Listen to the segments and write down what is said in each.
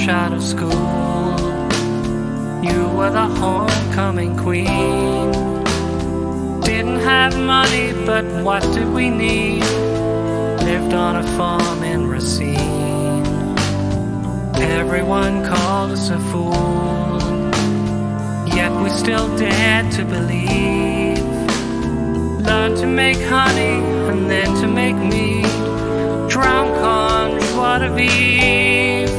fresh out of school. You were the homecoming queen. Didn't have money, but what did we need? Lived on a farm in Racine. Everyone called us a fool, yet we still dared to believe. Learned to make honey and then to make mead. Drown con joie de vivre.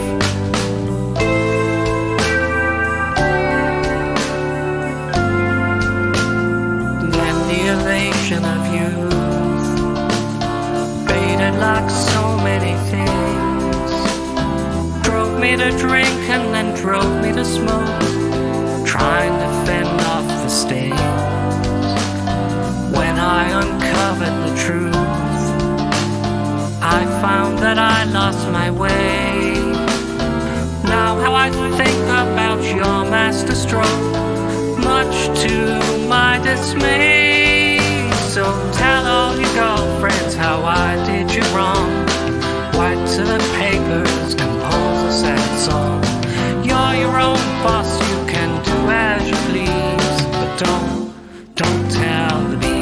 Then the elation of youth faded like so many things. Drove me to drink and then drove me to smoke, trying to fend off the stains. When I uncovered the truth, I found that I lost my way. Now how I think about your master stroke, much to my dismay. So tell all your girlfriends how I did you wrong. Wipe to the papers, compose a sad song. You're your own boss, you can do as you please, but don't tell the bees.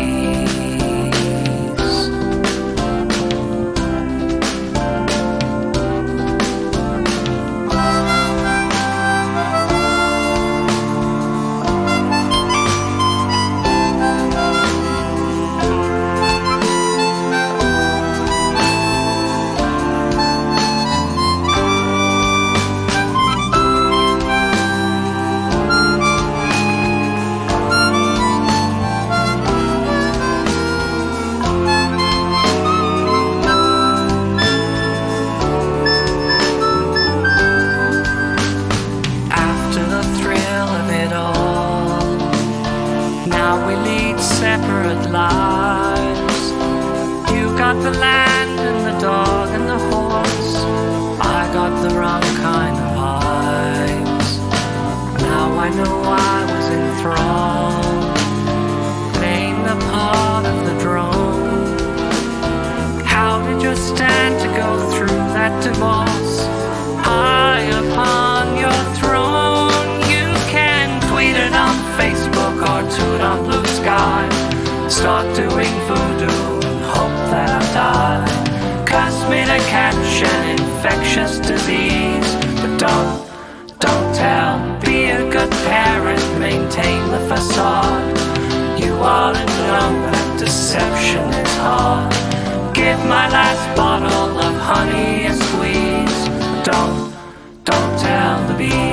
Separate lives. You got the land and the dog and the horse. I got the wrong kind of eyes. Now I know I was enthralled, playing the part of the drone. How did you stand to go through that divorce? High upon your throne, you can tweet it on Facebook or toot on Blue Sky. Start doing voodoo and hope that I die. Curse me to catch an infectious disease, but don't tell. Be a good parent, maintain the facade. You ought to know that deception is hard. Give my last bottle of honey a squeeze. Don't tell the bees.